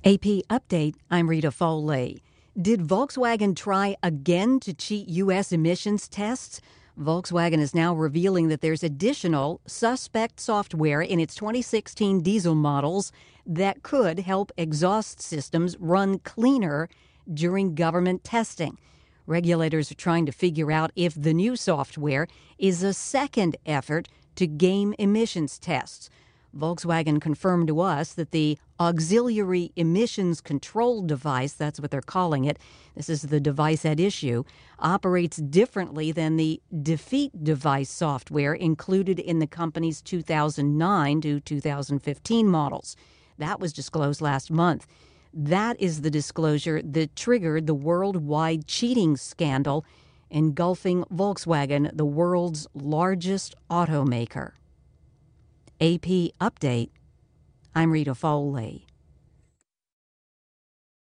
AP Update, I'm Rita Foley. Did Volkswagen try again to cheat U.S. emissions tests? Volkswagen is now revealing that there's additional suspect software in its 2016 diesel models that could help exhaust systems run cleaner during government testing. Regulators are trying to figure out if the new software is a second effort to game emissions tests. Volkswagen confirmed to us that the Auxiliary Emissions Control Device, that's what they're calling it, this is the device at issue, operates differently than the Defeat device software included in the company's 2009 to 2015 models. That was disclosed last month. That is the disclosure that triggered the worldwide cheating scandal engulfing Volkswagen, the world's largest automaker. AP Update, I'm Rita Foley.